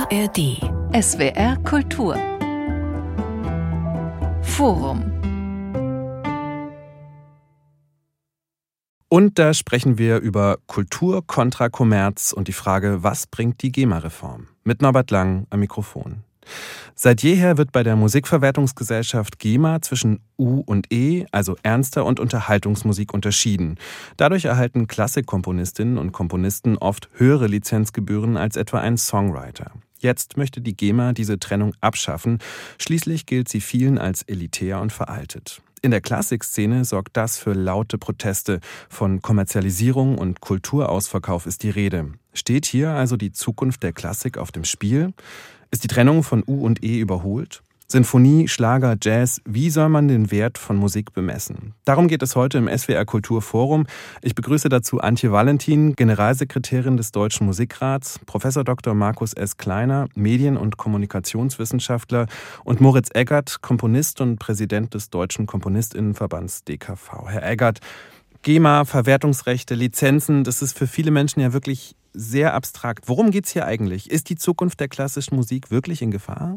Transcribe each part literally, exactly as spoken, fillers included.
A R D. S W R Kultur. Forum. Und da sprechen wir über Kultur kontra Kommerz und die Frage, was bringt die GEMA-Reform? Mit Norbert Lang am Mikrofon. Seit jeher wird bei der Musikverwertungsgesellschaft GEMA zwischen U und E, also Ernster und Unterhaltungsmusik, unterschieden. Dadurch erhalten Klassikkomponistinnen und Komponisten oft höhere Lizenzgebühren als etwa ein Songwriter. Jetzt möchte die GEMA diese Trennung abschaffen. Schließlich gilt sie vielen als elitär und veraltet. In der Klassikszene sorgt das für laute Proteste. Von Kommerzialisierung und Kulturausverkauf ist die Rede. Steht hier also die Zukunft der Klassik auf dem Spiel? Ist die Trennung von U und E überholt? Sinfonie, Schlager, Jazz, wie soll man den Wert von Musik bemessen? Darum geht es heute im S W R Kulturforum. Ich begrüße dazu Antje Valentin, Generalsekretärin des Deutschen Musikrats, Professor Doktor Markus S. Kleiner, Medien- und Kommunikationswissenschaftler und Moritz Eggert, Komponist und Präsident des Deutschen Komponistinnenverbands D K V. Herr Eggert, GEMA, Verwertungsrechte, Lizenzen, das ist für viele Menschen ja wirklich sehr abstrakt. Worum geht es hier eigentlich? Ist die Zukunft der klassischen Musik wirklich in Gefahr?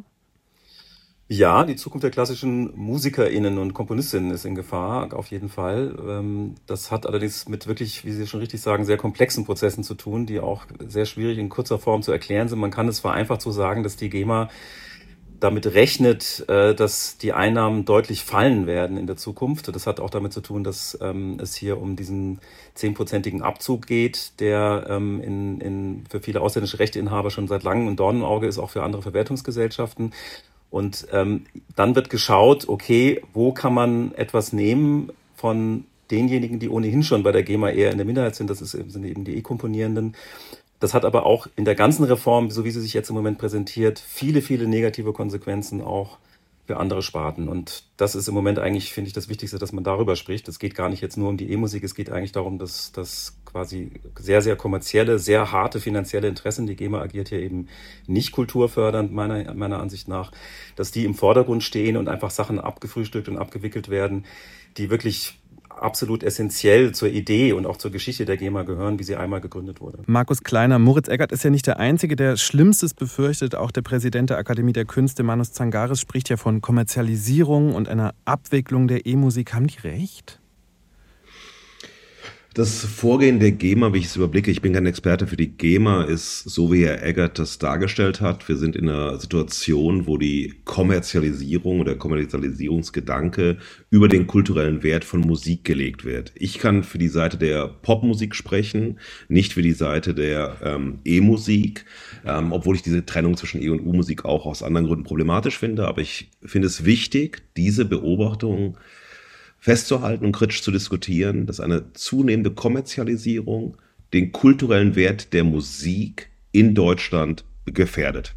Ja, die Zukunft der klassischen MusikerInnen und KomponistInnen ist in Gefahr, auf jeden Fall. Das hat allerdings mit wirklich, wie Sie schon richtig sagen, sehr komplexen Prozessen zu tun, die auch sehr schwierig in kurzer Form zu erklären sind. Man kann es vereinfacht so sagen, dass die GEMA damit rechnet, dass die Einnahmen deutlich fallen werden in der Zukunft. Das hat auch damit zu tun, dass es hier um diesen zehnprozentigen Abzug geht, der in, in, für viele ausländische Rechteinhaber schon seit langem ein Dornenauge ist, auch für andere Verwertungsgesellschaften. Und ähm, dann wird geschaut, okay, wo kann man etwas nehmen von denjenigen, die ohnehin schon bei der GEMA eher in der Minderheit sind, das ist, sind eben die E-Komponierenden. Das hat aber auch in der ganzen Reform, so wie sie sich jetzt im Moment präsentiert, viele, viele negative Konsequenzen auch für andere Sparten. Und das ist im Moment eigentlich, finde ich, das Wichtigste, dass man darüber spricht. Es geht gar nicht jetzt nur um die E-Musik, es geht eigentlich darum, dass, dass quasi sehr, sehr kommerzielle, sehr harte finanzielle Interessen, die GEMA agiert hier eben nicht kulturfördernd, meiner, meiner Ansicht nach, dass die im Vordergrund stehen und einfach Sachen abgefrühstückt und abgewickelt werden, die wirklich absolut essentiell zur Idee und auch zur Geschichte der GEMA gehören, wie sie einmal gegründet wurde. Markus Kleiner, Moritz Eggert ist ja nicht der Einzige, der Schlimmstes befürchtet. Auch der Präsident der Akademie der Künste, Manus Zangaris, spricht ja von Kommerzialisierung und einer Abwicklung der E-Musik. Haben die recht? Das Vorgehen der GEMA, wie ich es überblicke, ich bin kein Experte für die GEMA, ist so, wie Herr Eggert das dargestellt hat. Wir sind in einer Situation, wo die Kommerzialisierung oder Kommerzialisierungsgedanke über den kulturellen Wert von Musik gelegt wird. Ich kann für die Seite der Popmusik sprechen, nicht für die Seite der ähm, E-Musik, ähm, obwohl ich diese Trennung zwischen E- und U-Musik auch aus anderen Gründen problematisch finde. Aber ich finde es wichtig, diese Beobachtung festzuhalten und kritisch zu diskutieren, dass eine zunehmende Kommerzialisierung den kulturellen Wert der Musik in Deutschland gefährdet.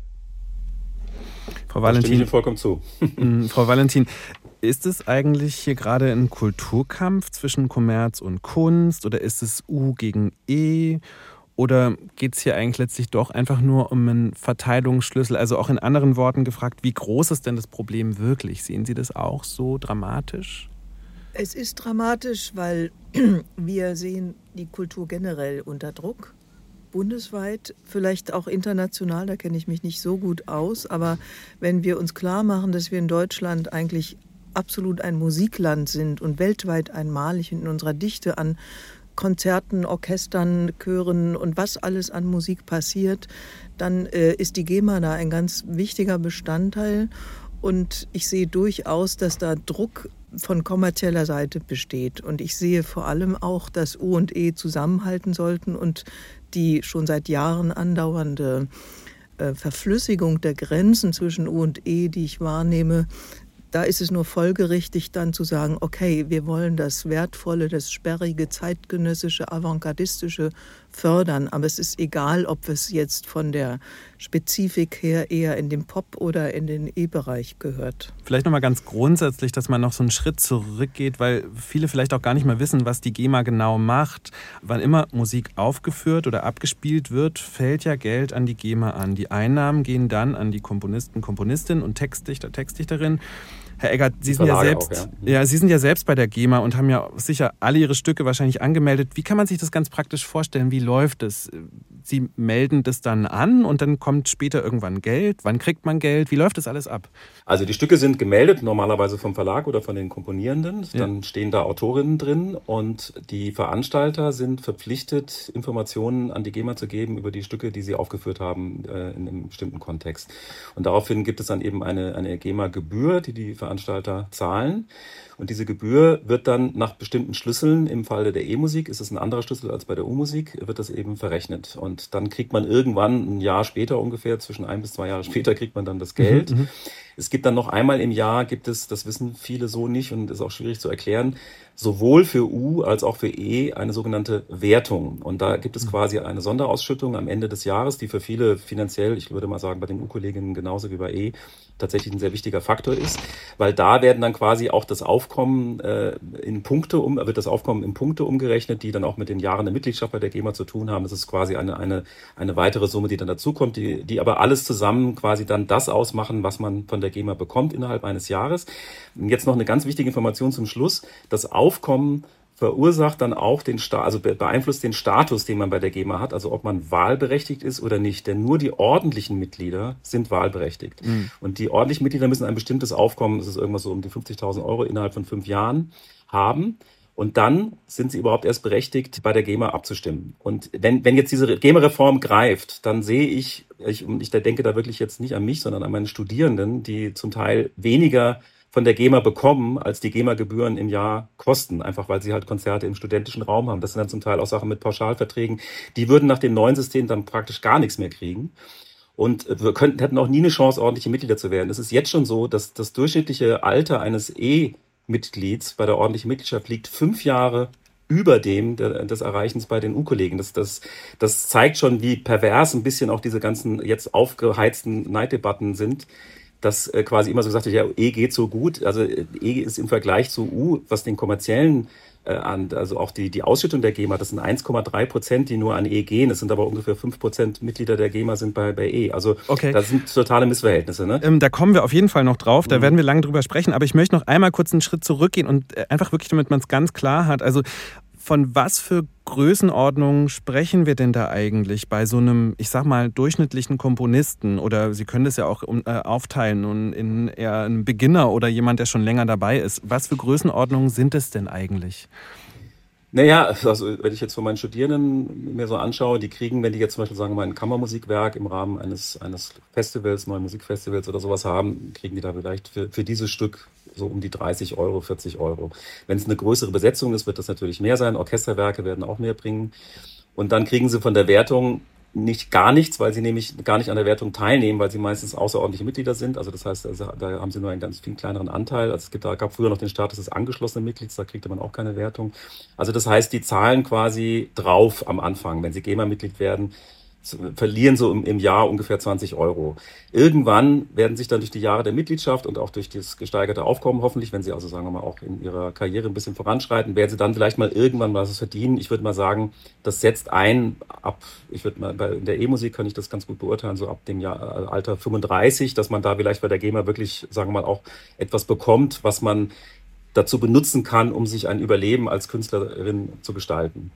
Frau Valentin, da stimme ich Ihnen vollkommen zu. Frau Valentin, ist es eigentlich hier gerade ein Kulturkampf zwischen Kommerz und Kunst oder ist es U gegen E? Oder geht es hier eigentlich letztlich doch einfach nur um einen Verteilungsschlüssel? Also auch in anderen Worten gefragt, wie groß ist denn das Problem wirklich? Sehen Sie das auch so dramatisch? Es ist dramatisch, weil wir sehen die Kultur generell unter Druck, bundesweit, vielleicht auch international, da kenne ich mich nicht so gut aus, aber wenn wir uns klar machen, dass wir in Deutschland eigentlich absolut ein Musikland sind und weltweit einmalig in unserer Dichte an Konzerten, Orchestern, Chören und was alles an Musik passiert, dann äh, ist die GEMA da ein ganz wichtiger Bestandteil. Und ich sehe durchaus, dass da Druck von kommerzieller Seite besteht. Und ich sehe vor allem auch, dass U und E zusammenhalten sollten und die schon seit Jahren andauernde äh, Verflüssigung der Grenzen zwischen U und E, die ich wahrnehme, da ist es nur folgerichtig dann zu sagen, okay, wir wollen das Wertvolle, das Sperrige, Zeitgenössische, Avantgardistische fördern. Aber es ist egal, ob es jetzt von der Spezifik her eher in den Pop- oder in den E-Bereich gehört. Vielleicht nochmal ganz grundsätzlich, dass man noch so einen Schritt zurückgeht, weil viele vielleicht auch gar nicht mehr wissen, was die GEMA genau macht. Wann immer Musik aufgeführt oder abgespielt wird, fällt ja Geld an die GEMA an. Die Einnahmen gehen dann an die Komponisten, Komponistinnen und Textdichter, Textdichterinnen. Herr Eggert, Sie sind, ja selbst, auch, ja. Ja, Sie sind ja selbst bei der GEMA und haben ja sicher alle Ihre Stücke wahrscheinlich angemeldet. Wie kann man sich das ganz praktisch vorstellen? Wie läuft es? Sie melden das dann an und dann kommt später irgendwann Geld. Wann kriegt man Geld? Wie läuft das alles ab? Also die Stücke sind gemeldet, normalerweise vom Verlag oder von den Komponierenden. Ja. Dann stehen da Autorinnen drin und die Veranstalter sind verpflichtet, Informationen an die GEMA zu geben über die Stücke, die sie aufgeführt haben äh, in einem bestimmten Kontext. Und daraufhin gibt es dann eben eine, eine GEMA-Gebühr, die die Veranstalter zahlen. Und diese Gebühr wird dann nach bestimmten Schlüsseln, im Falle der E-Musik ist es ein anderer Schlüssel als bei der U-Musik, wird das eben verrechnet. Und dann kriegt man irgendwann, ein Jahr später ungefähr, zwischen ein bis zwei Jahre später, kriegt man dann das Geld. Mhm, es gibt dann noch einmal im Jahr, gibt es, das wissen viele so nicht und ist auch schwierig zu erklären, sowohl für U als auch für E eine sogenannte Wertung. Und da gibt es quasi eine Sonderausschüttung am Ende des Jahres, die für viele finanziell, ich würde mal sagen, bei den U-Kolleginnen genauso wie bei E, tatsächlich ein sehr wichtiger Faktor ist, weil da werden dann quasi auch das Aufkommen äh, in Punkte um, wird das Aufkommen in Punkte umgerechnet, die dann auch mit den Jahren der Mitgliedschaft bei der GEMA zu tun haben. Das ist quasi eine eine eine weitere Summe, die dann dazukommt, die die aber alles zusammen quasi dann das ausmachen, was man von der GEMA bekommt innerhalb eines Jahres. Und jetzt noch eine ganz wichtige Information zum Schluss: Das Aufkommen verursacht dann auch den Sta- also beeinflusst den Status, den man bei der GEMA hat, also ob man wahlberechtigt ist oder nicht. Denn nur die ordentlichen Mitglieder sind wahlberechtigt. Mhm. Und die ordentlichen Mitglieder müssen ein bestimmtes Aufkommen, das ist irgendwas so um die fünfzigtausend Euro innerhalb von fünf Jahren, haben. Und dann sind sie überhaupt erst berechtigt, bei der GEMA abzustimmen. Und wenn, wenn jetzt diese GEMA-Reform greift, dann sehe ich, ich, ich denke da wirklich jetzt nicht an mich, sondern an meine Studierenden, die zum Teil weniger von der GEMA bekommen, als die GEMA-Gebühren im Jahr kosten, einfach weil sie halt Konzerte im studentischen Raum haben. Das sind dann zum Teil auch Sachen mit Pauschalverträgen. Die würden nach dem neuen System dann praktisch gar nichts mehr kriegen. Und wir könnten, hätten auch nie eine Chance, ordentliche Mitglieder zu werden. Es ist jetzt schon so, dass das durchschnittliche Alter eines E-Mitglieds bei der ordentlichen Mitgliedschaft liegt fünf Jahre über dem des Erreichens bei den U-Kollegen. Das, das, das zeigt schon, wie pervers ein bisschen auch diese ganzen jetzt aufgeheizten Neiddebatten sind, dass äh, quasi immer so gesagt wird, ja, E geht so gut. Also E ist im Vergleich zu U, was den kommerziellen äh, an, also auch die, die Ausschüttung der GEMA, das sind eins Komma drei Prozent, die nur an E gehen. Es sind aber ungefähr fünf Prozent Mitglieder der GEMA sind bei, bei E. Also okay. Das sind totale Missverhältnisse. Ne? Ähm, da kommen wir auf jeden Fall noch drauf, da mhm. werden wir lange drüber sprechen. Aber ich möchte noch einmal kurz einen Schritt zurückgehen und äh, einfach wirklich, damit man es ganz klar hat. Also von was für Größenordnungen sprechen wir denn da eigentlich bei so einem, ich sag mal, durchschnittlichen Komponisten? Oder Sie können das ja auch äh, aufteilen in eher einen Beginner oder jemand, der schon länger dabei ist. Was für Größenordnungen sind es denn eigentlich? Naja, also wenn ich jetzt von meinen Studierenden mir so anschaue, die kriegen, wenn die jetzt zum Beispiel sagen wir mal ein Kammermusikwerk im Rahmen eines eines Festivals, neuen Musikfestivals oder sowas haben, kriegen die da vielleicht für, für dieses Stück so um die dreißig Euro, vierzig Euro. Wenn es eine größere Besetzung ist, wird das natürlich mehr sein. Orchesterwerke werden auch mehr bringen. Und dann kriegen sie von der Wertung nicht gar nichts, weil sie nämlich gar nicht an der Wertung teilnehmen, weil sie meistens außerordentliche Mitglieder sind. Also das heißt, also da haben sie nur einen ganz viel kleineren Anteil. Also es gibt, da gab früher noch den Status des angeschlossenen Mitglieds, da kriegte man auch keine Wertung. Also das heißt, die zahlen quasi drauf am Anfang. Wenn sie GEMA-Mitglied werden, verlieren so im, im Jahr ungefähr zwanzig Euro. Irgendwann werden sich dann durch die Jahre der Mitgliedschaft und auch durch das gesteigerte Aufkommen hoffentlich, wenn sie also sagen wir mal auch in ihrer Karriere ein bisschen voranschreiten, werden sie dann vielleicht mal irgendwann was verdienen. Ich würde mal sagen, das setzt ein ab, ich würde mal, bei in der E-Musik kann ich das ganz gut beurteilen, so ab dem Jahr, Alter fünfunddreißig, dass man da vielleicht bei der GEMA wirklich, sagen wir mal, auch etwas bekommt, was man dazu benutzen kann, um sich ein Überleben als Künstlerin zu gestalten.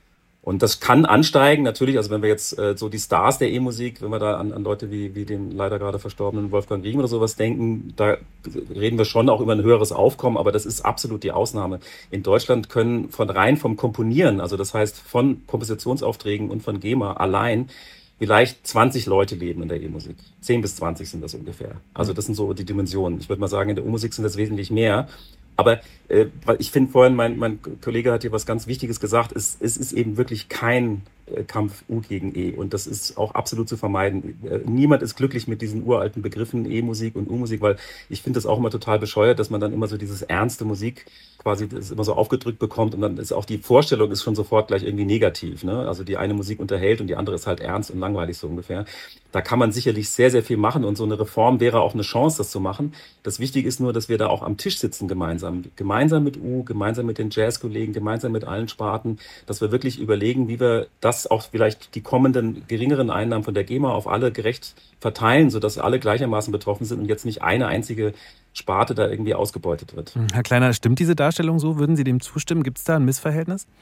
Und das kann ansteigen, natürlich, also wenn wir jetzt äh, so die Stars der E-Musik, wenn wir da an, an Leute wie, wie den leider gerade verstorbenen Wolfgang Riem oder sowas denken, da reden wir schon auch über ein höheres Aufkommen, aber das ist absolut die Ausnahme. In Deutschland können von rein vom Komponieren, also das heißt von Kompositionsaufträgen und von GEMA allein, vielleicht zwanzig Leute leben in der E-Musik. zehn bis zwanzig sind das ungefähr. Also das sind so die Dimensionen. Ich würde mal sagen, in der U-Musik sind das wesentlich mehr. Aber äh, ich finde vorhin, mein, mein Kollege hat hier was ganz Wichtiges gesagt, es, es ist eben wirklich kein äh, Kampf U gegen E und das ist auch absolut zu vermeiden. Äh, niemand ist glücklich mit diesen uralten Begriffen E-Musik und U-Musik, weil ich finde das auch immer total bescheuert, dass man dann immer so dieses ernste Musik quasi das immer so aufgedrückt bekommt und dann ist auch die Vorstellung ist schon sofort gleich irgendwie negativ. Ne? Also die eine Musik unterhält und die andere ist halt ernst und langweilig so ungefähr. Da kann man sicherlich sehr, sehr viel machen und so eine Reform wäre auch eine Chance, das zu machen. Das Wichtige ist nur, dass wir da auch am Tisch sitzen gemeinsam. Gemeinsam mit U, gemeinsam mit den Jazzkollegen, gemeinsam mit allen Sparten, dass wir wirklich überlegen, wie wir das auch vielleicht die kommenden geringeren Einnahmen von der GEMA auf alle gerecht verteilen, sodass alle gleichermaßen betroffen sind und jetzt nicht eine einzige Sparte da irgendwie ausgebeutet wird. Herr Kleiner, stimmt diese Darstellung so? Würden Sie dem zustimmen? Gibt es da ein Missverhältnis?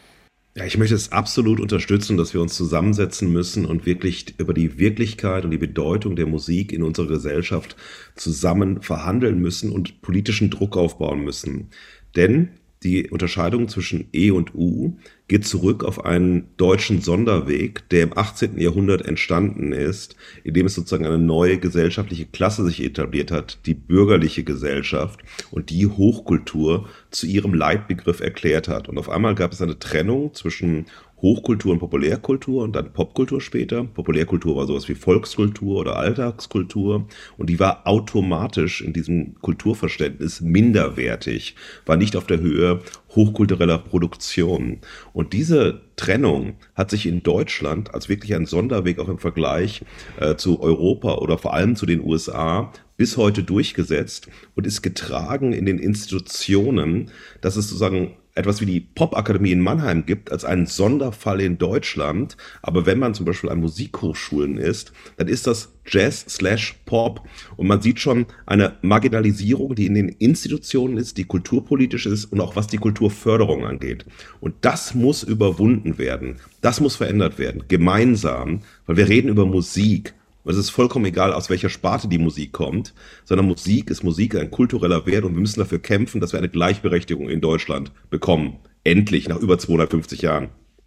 Ja, ich möchte es absolut unterstützen, dass wir uns zusammensetzen müssen und wirklich über die Wirklichkeit und die Bedeutung der Musik in unserer Gesellschaft zusammen verhandeln müssen und politischen Druck aufbauen müssen. Denn die Unterscheidung zwischen E und U geht zurück auf einen deutschen Sonderweg, der im achtzehnten Jahrhundert entstanden ist, in dem es sozusagen eine neue gesellschaftliche Klasse sich etabliert hat, die bürgerliche Gesellschaft, und die Hochkultur zu ihrem Leitbegriff erklärt hat. Und auf einmal gab es eine Trennung zwischen Hochkultur und Populärkultur und dann Popkultur später. Populärkultur war sowas wie Volkskultur oder Alltagskultur, und die war automatisch in diesem Kulturverständnis minderwertig, war nicht auf der Höhe hochkultureller Produktion. Und diese Trennung hat sich in Deutschland als wirklich ein Sonderweg auch im Vergleich äh, zu Europa oder vor allem zu den U S A bis heute durchgesetzt und ist getragen in den Institutionen, dass es sozusagen etwas wie die Popakademie in Mannheim gibt, als einen Sonderfall in Deutschland. Aber wenn man zum Beispiel an Musikhochschulen ist, dann ist das Jazz slash Pop. Und man sieht schon eine Marginalisierung, die in den Institutionen ist, die kulturpolitisch ist und auch was die Kulturförderung angeht. Und das muss überwunden werden. Das muss verändert werden. Gemeinsam, weil wir reden über Musik. Es ist vollkommen egal, aus welcher Sparte die Musik kommt, sondern Musik ist Musik, ein kultureller Wert, und wir müssen dafür kämpfen, dass wir eine Gleichberechtigung in Deutschland bekommen. Endlich, nach über zweihundertfünfzig Jahren.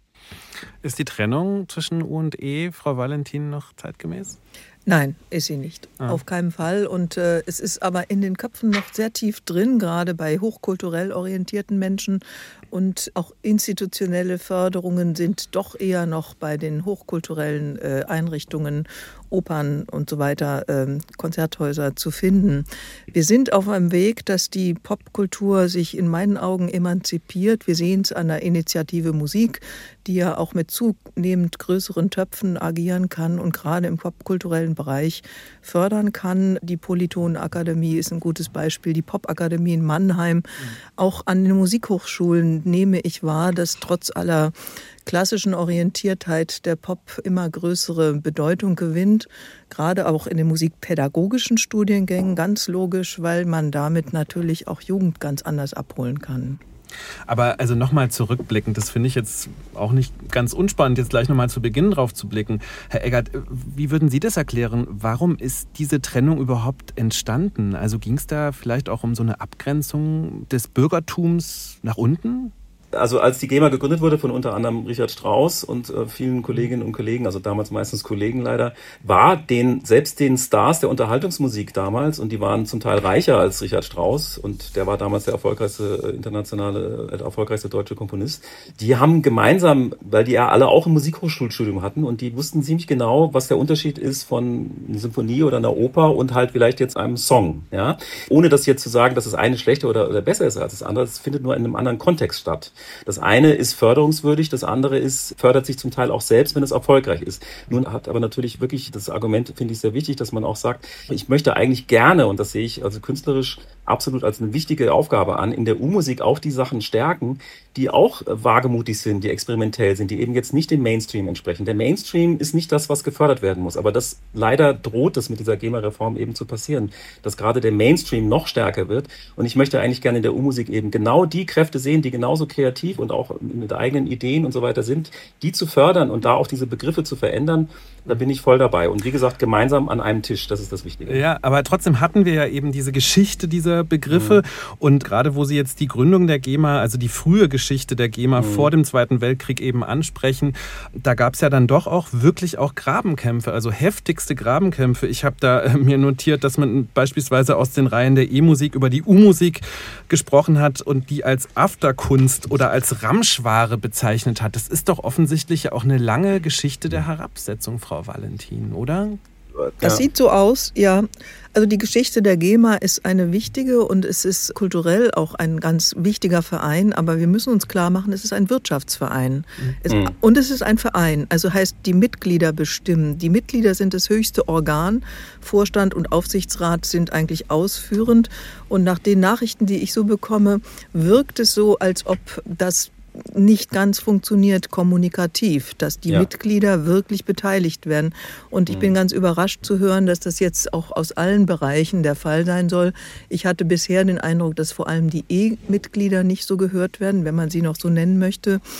Ist die Trennung zwischen U und E, Frau Valentin, noch zeitgemäß? Nein, ist sie nicht. Ah. Auf keinen Fall. Und äh, es ist aber in den Köpfen noch sehr tief drin, gerade bei hochkulturell orientierten Menschen. Und auch institutionelle Förderungen sind doch eher noch bei den hochkulturellen äh, Einrichtungen, Opern und so weiter, äh, Konzerthäuser zu finden. Wir sind auf einem Weg, dass die Popkultur sich in meinen Augen emanzipiert. Wir sehen es an der Initiative Musik, die ja auch mit zunehmend größeren Töpfen agieren kann und gerade im popkulturellen Bereich fördern kann. Die Polytonakademie ist ein gutes Beispiel, die Popakademie in Mannheim. Mhm. Auch an den Musikhochschulen nehme ich wahr, dass trotz aller klassischen Orientiertheit der Pop immer größere Bedeutung gewinnt, gerade auch in den musikpädagogischen Studiengängen, ganz logisch, weil man damit natürlich auch Jugend ganz anders abholen kann. Aber also nochmal zurückblickend, das finde ich jetzt auch nicht ganz unspannend, jetzt gleich nochmal zu Beginn drauf zu blicken. Herr Eggert, wie würden Sie das erklären? Warum ist diese Trennung überhaupt entstanden? Also ging es da vielleicht auch um so eine Abgrenzung des Bürgertums nach unten? Also als die GEMA gegründet wurde von unter anderem Richard Strauss und äh, vielen Kolleginnen und Kollegen, also damals meistens Kollegen leider, war den selbst den Stars der Unterhaltungsmusik damals, und die waren zum Teil reicher als Richard Strauss, und der war damals der erfolgreichste äh, internationale, äh, erfolgreichste deutsche Komponist. Die haben gemeinsam, weil die ja alle auch ein Musikhochschulstudium hatten, und die wussten ziemlich genau, was der Unterschied ist von einer Symphonie oder einer Oper und halt vielleicht jetzt einem Song, ja, ohne das jetzt zu sagen, dass das eine schlechter oder, oder besser ist als das andere. Das findet nur in einem anderen Kontext statt. Das eine ist förderungswürdig, das andere ist, fördert sich zum Teil auch selbst, wenn es erfolgreich ist. Nun hat aber natürlich wirklich das Argument, finde ich sehr wichtig, dass man auch sagt, ich möchte eigentlich gerne, und das sehe ich also künstlerisch absolut als eine wichtige Aufgabe an, in der U-Musik auch die Sachen stärken, die auch wagemutig sind, die experimentell sind, die eben jetzt nicht dem Mainstream entsprechen. Der Mainstream ist nicht das, was gefördert werden muss, aber das leider droht es mit dieser GEMA-Reform eben zu passieren, dass gerade der Mainstream noch stärker wird, und ich möchte eigentlich gerne in der U-Musik eben genau die Kräfte sehen, die genauso kreativ und auch mit eigenen Ideen und so weiter sind, die zu fördern und da auch diese Begriffe zu verändern. Da bin ich voll dabei. Und wie gesagt, gemeinsam an einem Tisch, das ist das Wichtige. Ja, aber trotzdem hatten wir ja eben diese Geschichte dieser Begriffe. Mhm. Und gerade wo Sie jetzt die Gründung der GEMA, also die frühe Geschichte der GEMA mhm. vor dem Zweiten Weltkrieg eben ansprechen, da gab es ja dann doch auch wirklich auch Grabenkämpfe, also heftigste Grabenkämpfe. Ich habe da äh, mir notiert, dass man beispielsweise aus den Reihen der E-Musik über die U-Musik gesprochen hat und die als Afterkunst oder als Ramschware bezeichnet hat. Das ist doch offensichtlich ja auch eine lange Geschichte der Herabsetzung, Frau Valentin, oder? Das ja. sieht so aus, ja. Also die Geschichte der GEMA ist eine wichtige, und es ist kulturell auch ein ganz wichtiger Verein, aber wir müssen uns klar machen, es ist ein Wirtschaftsverein. Mhm. Es, und es ist ein Verein, also heißt, die Mitglieder bestimmen. Die Mitglieder sind das höchste Organ, Vorstand und Aufsichtsrat sind eigentlich ausführend, und nach den Nachrichten, die ich so bekomme, wirkt es so, als ob das nicht ganz funktioniert kommunikativ, dass die ja. Mitglieder wirklich beteiligt werden. Und ich mhm. bin ganz überrascht zu hören, dass das jetzt auch aus allen Bereichen der Fall sein soll. Ich hatte bisher den Eindruck, dass vor allem die E-Mitglieder nicht so gehört werden, wenn man sie noch so nennen möchte.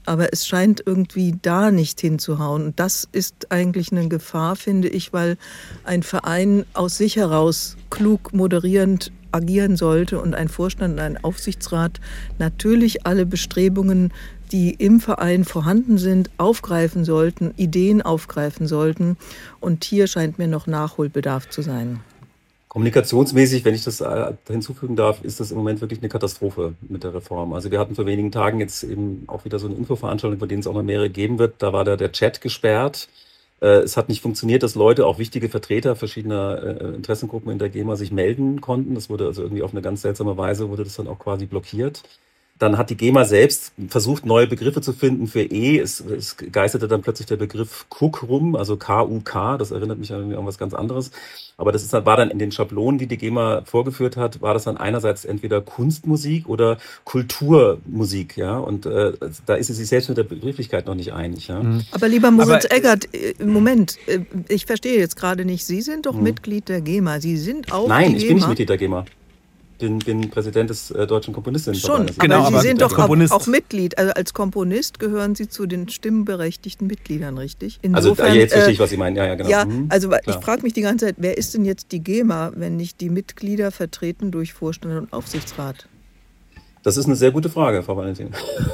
aber es scheint irgendwie da nicht hinzuhauen. Und das ist eigentlich eine Gefahr, finde ich, weil ein Verein aus sich heraus klug moderierend agieren sollte und ein Vorstand und ein Aufsichtsrat natürlich alle Bestrebungen, die im Verein vorhanden sind, aufgreifen sollten, Ideen aufgreifen sollten. Und hier scheint mir noch Nachholbedarf zu sein. Kommunikationsmäßig, wenn ich das hinzufügen darf, ist das im Moment wirklich eine Katastrophe mit der Reform. Also wir hatten vor wenigen Tagen jetzt eben auch wieder so eine Infoveranstaltung, bei denen es auch noch mehrere geben wird. Da war da der Chat gesperrt. Es hat nicht funktioniert, dass Leute, auch wichtige Vertreter verschiedener Interessengruppen in der GEMA sich melden konnten. Das wurde also irgendwie auf eine ganz seltsame Weise, wurde das dann auch quasi blockiert. Dann hat die GEMA selbst versucht, neue Begriffe zu finden für E. Es, es geisterte dann plötzlich der Begriff K U K rum, also K U K. Das erinnert mich an irgendwas ganz anderes. Aber das ist, war dann in den Schablonen, die die GEMA vorgeführt hat, war das dann einerseits entweder Kunstmusik oder Kulturmusik. Ja? Und äh, da ist sie sich selbst mit der Begrifflichkeit noch nicht einig. Ja? Aber lieber Moritz Aber, Eggert, Moment, ich verstehe jetzt gerade nicht. Sie sind doch hm. Mitglied der GEMA. Sie sind auch Nein, die ich GEMA. bin nicht Mitglied der GEMA. Bin, bin Präsident des äh, Deutschen Komponistinnenverbandes. Schon, genau, aber Sie aber sind doch auch, auch Mitglied. Also als Komponist gehören Sie zu den stimmberechtigten Mitgliedern, richtig? Insofern, also jetzt verstehe ich, was Sie meinen. Ja, ja, genau. Ja, mhm, also klar. Ich frage mich die ganze Zeit, wer ist denn jetzt die GEMA, wenn nicht die Mitglieder vertreten durch Vorstand und Aufsichtsrat? Das ist eine sehr gute Frage, Frau Valentin.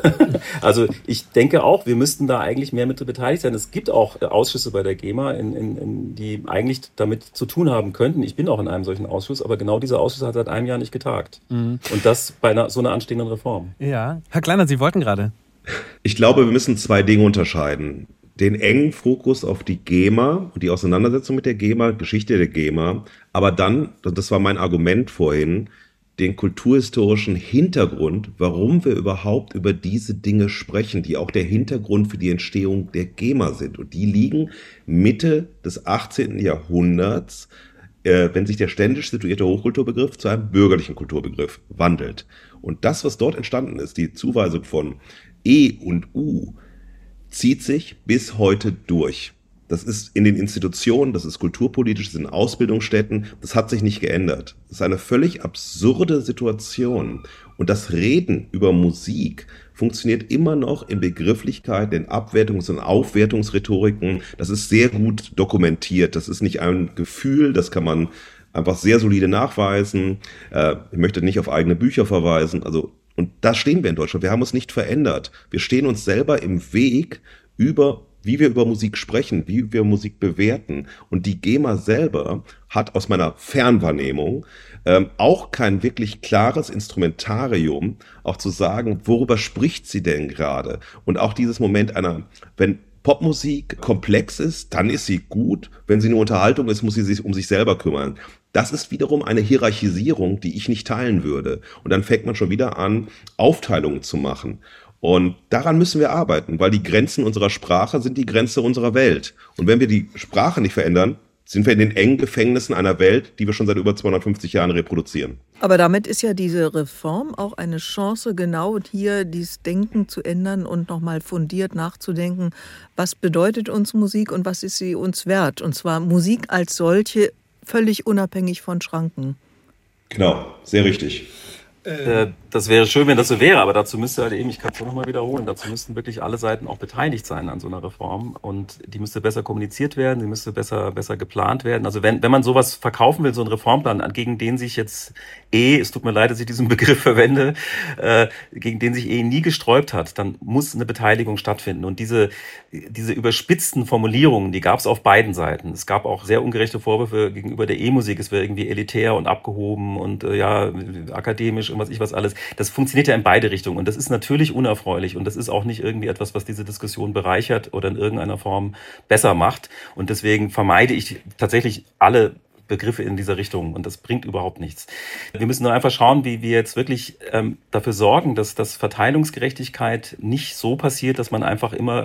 Also ich denke auch, wir müssten da eigentlich mehr mit beteiligt sein. Es gibt auch Ausschüsse bei der GEMA, in, in, in, die eigentlich damit zu tun haben könnten. Ich bin auch in einem solchen Ausschuss, aber genau dieser Ausschuss hat seit einem Jahr nicht getagt. Mhm. Und das bei einer, so einer anstehenden Reform. Ja, Herr Kleiner, Sie wollten gerade. Ich glaube, wir müssen zwei Dinge unterscheiden. Den engen Fokus auf die GEMA und die Auseinandersetzung mit der GEMA, Geschichte der GEMA, aber dann, das war mein Argument vorhin, den kulturhistorischen Hintergrund, warum wir überhaupt über diese Dinge sprechen, die auch der Hintergrund für die Entstehung der GEMA sind. Und die liegen Mitte des achtzehnten Jahrhunderts, äh, wenn sich der ständisch situierte Hochkulturbegriff zu einem bürgerlichen Kulturbegriff wandelt. Und das, was dort entstanden ist, die Zuweisung von E und U, zieht sich bis heute durch. Das ist in den Institutionen, das ist kulturpolitisch, das ist in Ausbildungsstätten, das hat sich nicht geändert. Das ist eine völlig absurde Situation. Und das Reden über Musik funktioniert immer noch in Begrifflichkeiten, in Abwertungs- und Aufwertungsrhetoriken. Das ist sehr gut dokumentiert. Das ist nicht ein Gefühl, das kann man einfach sehr solide nachweisen. Ich möchte nicht auf eigene Bücher verweisen. Also, und da stehen wir in Deutschland. Wir haben uns nicht verändert. Wir stehen uns selber im Weg über wie wir über Musik sprechen, wie wir Musik bewerten. Und die GEMA selber hat aus meiner Fernwahrnehmung ähm, auch kein wirklich klares Instrumentarium, auch zu sagen, worüber spricht sie denn gerade? Und auch dieses Moment einer, wenn Popmusik komplex ist, dann ist sie gut. Wenn sie eine Unterhaltung ist, muss sie sich um sich selber kümmern. Das ist wiederum eine Hierarchisierung, die ich nicht teilen würde. Und dann fängt man schon wieder an, Aufteilungen zu machen. Und daran müssen wir arbeiten, weil die Grenzen unserer Sprache sind die Grenze unserer Welt. Und wenn wir die Sprache nicht verändern, sind wir in den engen Gefängnissen einer Welt, die wir schon seit über zweihundertfünfzig Jahren reproduzieren. Aber damit ist ja diese Reform auch eine Chance, genau hier dieses Denken zu ändern und nochmal fundiert nachzudenken, was bedeutet uns Musik und was ist sie uns wert? Und zwar Musik als solche, völlig unabhängig von Schranken. Genau, sehr richtig. Äh, das wäre schön, wenn das so wäre, aber dazu müsste halt eben, ich kann es nur noch mal wiederholen, dazu müssten wirklich alle Seiten auch beteiligt sein an so einer Reform und die müsste besser kommuniziert werden, die müsste besser besser geplant werden. Also wenn wenn man sowas verkaufen will, so einen Reformplan, gegen den sich jetzt eh, es tut mir leid, dass ich diesen Begriff verwende, äh, gegen den sich eh nie gesträubt hat, dann muss eine Beteiligung stattfinden. Und diese diese überspitzten Formulierungen, die gab es auf beiden Seiten. Es gab auch sehr ungerechte Vorwürfe gegenüber der E-Musik, es wäre irgendwie elitär und abgehoben und äh, ja akademisch und was ich was alles. Das funktioniert ja in beide Richtungen und das ist natürlich unerfreulich und das ist auch nicht irgendwie etwas, was diese Diskussion bereichert oder in irgendeiner Form besser macht. Und deswegen vermeide ich tatsächlich alle Begriffe in dieser Richtung und das bringt überhaupt nichts. Wir müssen nur einfach schauen, wie wir jetzt wirklich ähm, dafür sorgen, dass, dass Verteilungsgerechtigkeit nicht so passiert, dass man einfach immer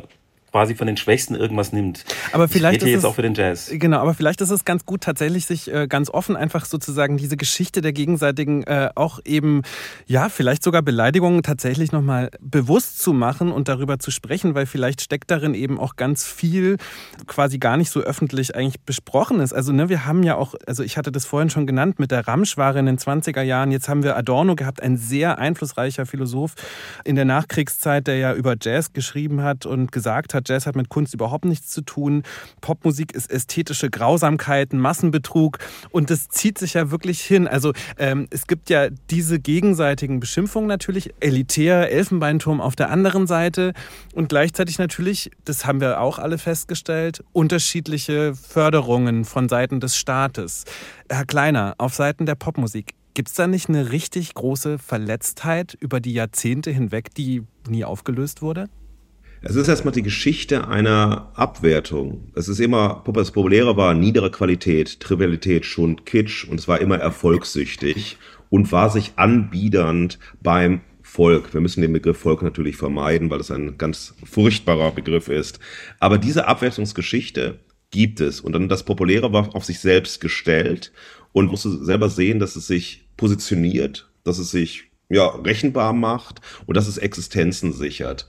quasi von den Schwächsten irgendwas nimmt. Aber vielleicht ich rede ist jetzt es, auch für den Jazz. Genau, aber vielleicht ist es ganz gut, tatsächlich sich äh, ganz offen einfach sozusagen diese Geschichte der gegenseitigen äh, auch eben, ja, vielleicht sogar Beleidigungen tatsächlich nochmal bewusst zu machen und darüber zu sprechen, weil vielleicht steckt darin eben auch ganz viel quasi gar nicht so öffentlich eigentlich besprochen ist. Also ne, wir haben ja auch, also ich hatte das vorhin schon genannt, mit der Ramschware in den zwanziger Jahren, jetzt haben wir Adorno gehabt, ein sehr einflussreicher Philosoph in der Nachkriegszeit, der ja über Jazz geschrieben hat und gesagt hat, Jazz hat mit Kunst überhaupt nichts zu tun. Popmusik ist ästhetische Grausamkeit, Massenbetrug und das zieht sich ja wirklich hin. Also ähm, es gibt ja diese gegenseitigen Beschimpfungen natürlich, elitär, Elfenbeinturm auf der anderen Seite und gleichzeitig natürlich, das haben wir auch alle festgestellt, unterschiedliche Förderungen von Seiten des Staates. Herr Kleiner, auf Seiten der Popmusik, gibt es da nicht eine richtig große Verletztheit über die Jahrzehnte hinweg, die nie aufgelöst wurde? Es ist erstmal die Geschichte einer Abwertung. Es ist immer, das Populäre war niedere Qualität, Trivialität, Schund, Kitsch und es war immer erfolgssüchtig und war sich anbiedernd beim Volk. Wir müssen den Begriff Volk natürlich vermeiden, weil es ein ganz furchtbarer Begriff ist. Aber diese Abwertungsgeschichte gibt es und dann das Populäre war auf sich selbst gestellt und musste selber sehen, dass es sich positioniert, dass es sich ja rechenbar macht und dass es Existenzen sichert.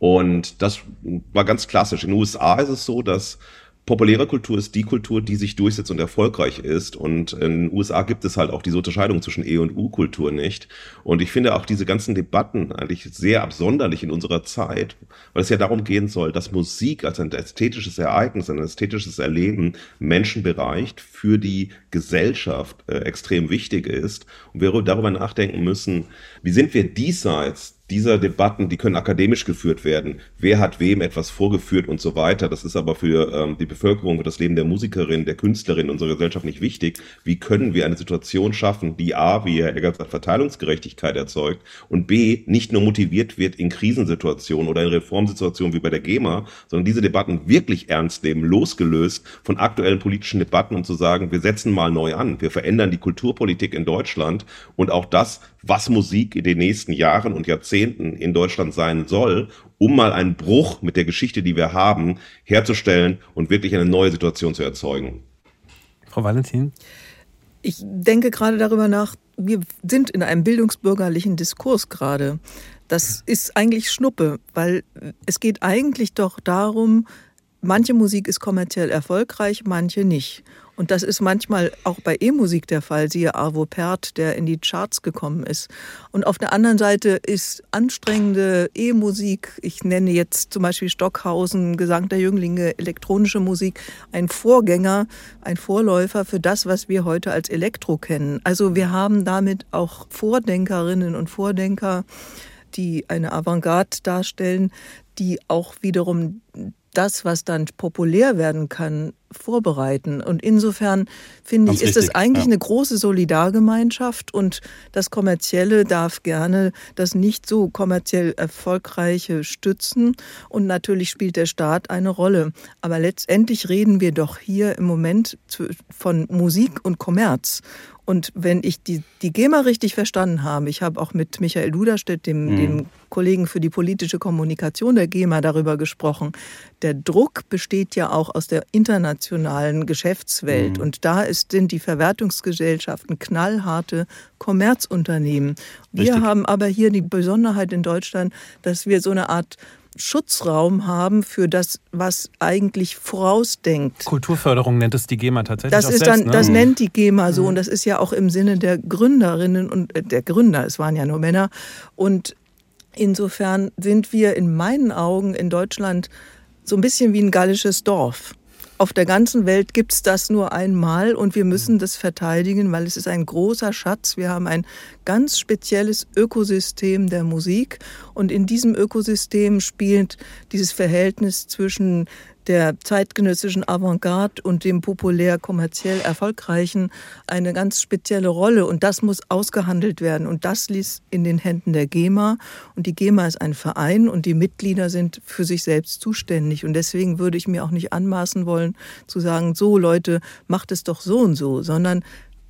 Und das war ganz klassisch. In den U S A ist es so, dass populäre Kultur ist die Kultur, die sich durchsetzt und erfolgreich ist. Und in den U S A gibt es halt auch diese Unterscheidung zwischen E- und U-Kultur nicht. Und ich finde auch diese ganzen Debatten eigentlich sehr absonderlich in unserer Zeit, weil es ja darum gehen soll, dass Musik als ein ästhetisches Ereignis, ein ästhetisches Erleben Menschen bereicht, für die Gesellschaft äh, extrem wichtig ist. Und wir darüber nachdenken müssen, wie sind wir diesseits dieser Debatten, die können akademisch geführt werden. Wer hat wem etwas vorgeführt und so weiter. Das ist aber für ähm, die Bevölkerung, für das Leben der Musikerin, der Künstlerin unserer Gesellschaft nicht wichtig. Wie können wir eine Situation schaffen, die A, wie Herr Eggert sagt, Verteilungsgerechtigkeit erzeugt und B, nicht nur motiviert wird in Krisensituationen oder in Reformsituationen wie bei der GEMA, sondern diese Debatten wirklich ernst nehmen, losgelöst von aktuellen politischen Debatten und zu sagen, wir setzen mal neu an. Wir verändern die Kulturpolitik in Deutschland und auch das, was Musik in den nächsten Jahren und Jahrzehnten in Deutschland sein soll, um mal einen Bruch mit der Geschichte, die wir haben, herzustellen und wirklich eine neue Situation zu erzeugen. Frau Valentin? Ich denke gerade darüber nach, wir sind in einem bildungsbürgerlichen Diskurs gerade. Das ist eigentlich Schnuppe, weil es geht eigentlich doch darum, manche Musik ist kommerziell erfolgreich, manche nicht. Und das ist manchmal auch bei E-Musik der Fall, siehe Arvo Pärt, der in die Charts gekommen ist. Und auf der anderen Seite ist anstrengende E-Musik, ich nenne jetzt zum Beispiel Stockhausen, Gesang der Jünglinge, elektronische Musik, ein Vorgänger, ein Vorläufer für das, was wir heute als Elektro kennen. Also wir haben damit auch Vordenkerinnen und Vordenker, die eine Avantgarde darstellen, die auch wiederum das, was dann populär werden kann, vorbereiten. Und insofern, finde ich, ist es eigentlich ja. eine große Solidargemeinschaft und das Kommerzielle darf gerne das nicht so kommerziell Erfolgreiche stützen und natürlich spielt der Staat eine Rolle. Aber letztendlich reden wir doch hier im Moment von Musik und Kommerz. Und wenn ich die, die GEMA richtig verstanden habe, ich habe auch mit Michael Duderstedt, dem, mhm. dem Kollegen für die politische Kommunikation der GEMA, darüber gesprochen. Der Druck besteht ja auch aus der internationalen Geschäftswelt. Mhm. Und da ist, sind die Verwertungsgesellschaften knallharte Kommerzunternehmen. Wir richtig. haben aber hier die Besonderheit in Deutschland, dass wir so eine Art Schutzraum haben für das, was eigentlich vorausdenkt. Kulturförderung nennt es die GEMA tatsächlich. Das auch ist selbst, dann, ne? das nennt die GEMA so, und das ist ja auch im Sinne der Gründerinnen und äh, der Gründer. Es waren ja nur Männer. Und insofern sind wir in meinen Augen in Deutschland so ein bisschen wie ein gallisches Dorf. Auf der ganzen Welt gibt es das nur einmal und wir müssen das verteidigen, weil es ist ein großer Schatz. Wir haben ein ganz spezielles Ökosystem der Musik und in diesem Ökosystem spielt dieses Verhältnis zwischen der zeitgenössischen Avantgarde und dem populär kommerziell Erfolgreichen eine ganz spezielle Rolle. Und das muss ausgehandelt werden. Und das liegt in den Händen der GEMA. Und die GEMA ist ein Verein und die Mitglieder sind für sich selbst zuständig. Und deswegen würde ich mir auch nicht anmaßen wollen, zu sagen, so Leute, macht es doch so und so, sondern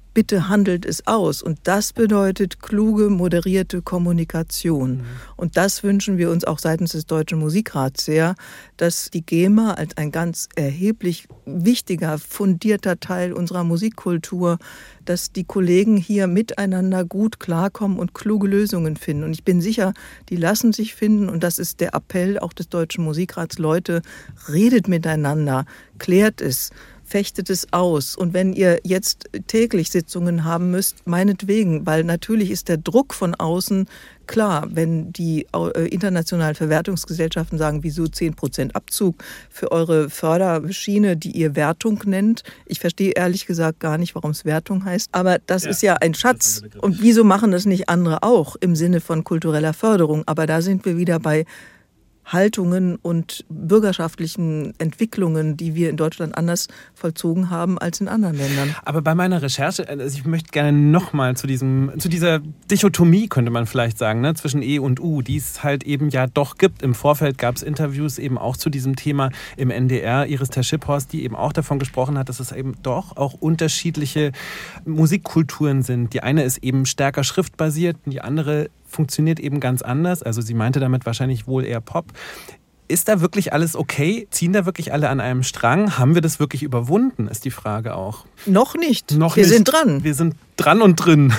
bitte handelt es aus. Und das bedeutet kluge, moderierte Kommunikation. Mhm. Und das wünschen wir uns auch seitens des Deutschen Musikrats sehr, dass die GEMA als ein ganz erheblich wichtiger, fundierter Teil unserer Musikkultur, dass die Kollegen hier miteinander gut klarkommen und kluge Lösungen finden. Und ich bin sicher, die lassen sich finden. Und das ist der Appell auch des Deutschen Musikrats. Leute, redet miteinander, klärt es, fechtet es aus. Und wenn ihr jetzt täglich Sitzungen haben müsst, meinetwegen, weil natürlich ist der Druck von außen klar, wenn die internationalen Verwertungsgesellschaften sagen, wieso zehn Prozent Abzug für eure Förderschiene, die ihr Wertung nennt. Ich verstehe ehrlich gesagt gar nicht, warum es Wertung heißt. Aber das ja, ist ja ein Schatz. Und wieso machen das nicht andere auch im Sinne von kultureller Förderung? Aber da sind wir wieder bei Haltungen und bürgerschaftlichen Entwicklungen, die wir in Deutschland anders vollzogen haben als in anderen Ländern. Aber bei meiner Recherche, also ich möchte gerne nochmal zu diesem, zu dieser Dichotomie, könnte man vielleicht sagen, ne, zwischen E und U, die es halt eben ja doch gibt. Im Vorfeld gab es Interviews eben auch zu diesem Thema im N D R, Iris Ter-Schipphorst, die eben auch davon gesprochen hat, dass es eben doch auch unterschiedliche Musikkulturen sind. Die eine ist eben stärker schriftbasiert und die andere funktioniert eben ganz anders. Also sie meinte damit wahrscheinlich wohl eher Pop. Ist da wirklich alles okay? Ziehen da wirklich alle an einem Strang? Haben wir das wirklich überwunden, ist die Frage auch. Noch nicht. Noch wir nicht. sind dran. Wir sind dran und drin.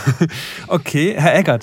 Okay, Herr Eggert.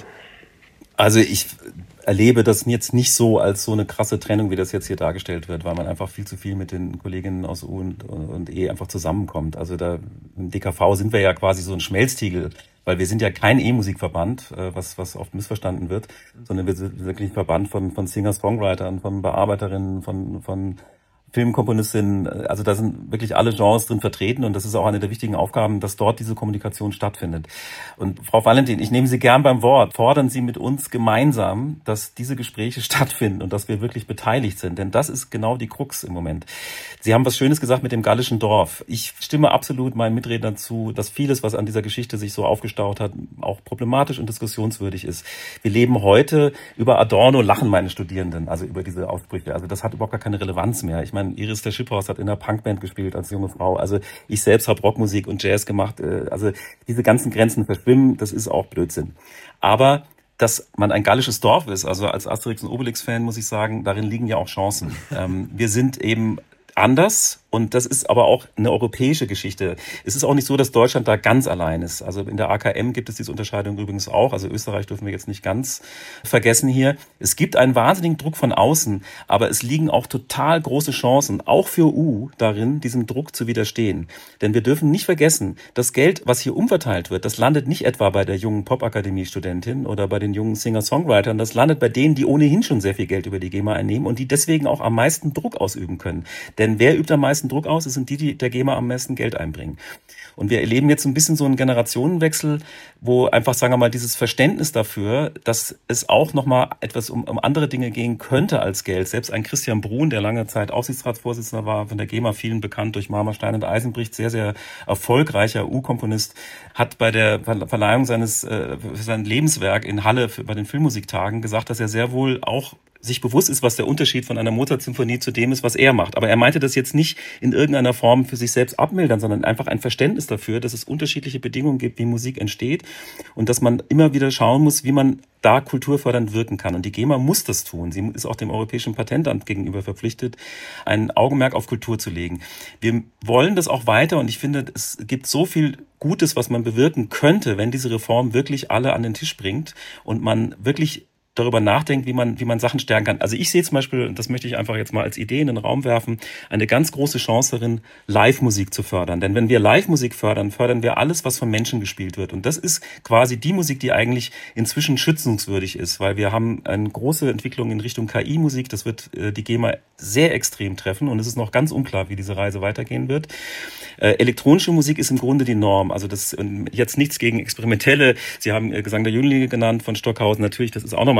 Also ich erlebe das jetzt nicht so als so eine krasse Trennung, wie das jetzt hier dargestellt wird, weil man einfach viel zu viel mit den Kolleginnen aus U und, und E einfach zusammenkommt. Also da im D K V sind wir ja quasi so ein Schmelztiegel, weil wir sind ja kein E-Musikverband, was was oft missverstanden wird, sondern wir sind wirklich ein Verband von von Singer-Songwritern, von Bearbeiterinnen, von von Filmkomponistinnen. Also da sind wirklich alle Genres drin vertreten und das ist auch eine der wichtigen Aufgaben, dass dort diese Kommunikation stattfindet. Und Frau Valentin, ich nehme Sie gern beim Wort. Fordern Sie mit uns gemeinsam, dass diese Gespräche stattfinden und dass wir wirklich beteiligt sind, denn das ist genau die Krux im Moment. Sie haben was Schönes gesagt mit dem gallischen Dorf. Ich stimme absolut meinen Mitrednern zu, dass vieles, was an dieser Geschichte sich so aufgestaut hat, auch problematisch und diskussionswürdig ist. Wir leben heute, über Adorno lachen meine Studierenden, also über diese Ausbrüche. Also das hat überhaupt gar keine Relevanz mehr. Ich meine, Iris Ter-Schipphorst hat in einer Punkband gespielt als junge Frau. Also ich selbst habe Rockmusik und Jazz gemacht. Also diese ganzen Grenzen verschwimmen, das ist auch Blödsinn. Aber dass man ein gallisches Dorf ist, also als Asterix- und Obelix-Fan muss ich sagen, darin liegen ja auch Chancen. Ähm, wir sind eben anders und das ist aber auch eine europäische Geschichte. Es ist auch nicht so, dass Deutschland da ganz allein ist. Also in der A K M gibt es diese Unterscheidung übrigens auch. Also Österreich dürfen wir jetzt nicht ganz vergessen hier. Es gibt einen wahnsinnigen Druck von außen, aber es liegen auch total große Chancen, auch für U, darin, diesem Druck zu widerstehen. Denn wir dürfen nicht vergessen, das Geld, was hier umverteilt wird, das landet nicht etwa bei der jungen Popakademie-Studentin oder bei den jungen Singer-Songwritern. Das landet bei denen, die ohnehin schon sehr viel Geld über die GEMA einnehmen und die deswegen auch am meisten Druck ausüben können. Denn wer übt am meisten Druck aus? Es sind die, die der GEMA am meisten Geld einbringen. Und wir erleben jetzt ein bisschen so einen Generationenwechsel, wo einfach, sagen wir mal, dieses Verständnis dafür, dass es auch nochmal etwas um, um andere Dinge gehen könnte als Geld. Selbst ein Christian Bruhn, der lange Zeit Aufsichtsratsvorsitzender war, von der GEMA, vielen bekannt durch Marmor, Stein und Eisenbricht, sehr, sehr erfolgreicher U-Komponist, hat bei der Verleihung seines äh, sein Lebenswerk in Halle für, bei den Filmmusiktagen gesagt, dass er sehr wohl auch sich bewusst ist, was der Unterschied von einer Mozart-Symphonie zu dem ist, was er macht. Aber er meinte das jetzt nicht in irgendeiner Form für sich selbst abmildern, sondern einfach ein Verständnis dafür, dass es unterschiedliche Bedingungen gibt, wie Musik entsteht und dass man immer wieder schauen muss, wie man da kulturfördernd wirken kann. Und die GEMA muss das tun. Sie ist auch dem Europäischen Patentamt gegenüber verpflichtet, ein Augenmerk auf Kultur zu legen. Wir wollen das auch weiter und ich finde, es gibt so viel Gutes, was man bewirken könnte, wenn diese Reform wirklich alle an den Tisch bringt und man wirklich darüber nachdenkt, wie man, wie man Sachen stärken kann. Also ich sehe zum Beispiel, das möchte ich einfach jetzt mal als Idee in den Raum werfen, eine ganz große Chance darin, Live-Musik zu fördern. Denn wenn wir Live-Musik fördern, fördern wir alles, was von Menschen gespielt wird. Und das ist quasi die Musik, die eigentlich inzwischen schützenswürdig ist, weil wir haben eine große Entwicklung in Richtung K I-Musik. Das wird äh, die GEMA sehr extrem treffen und es ist noch ganz unklar, wie diese Reise weitergehen wird. Äh, elektronische Musik ist im Grunde die Norm. Also das äh, jetzt nichts gegen experimentelle. Sie haben äh, Gesang der Jünglinge genannt von Stockhausen. Natürlich, das ist auch nochmal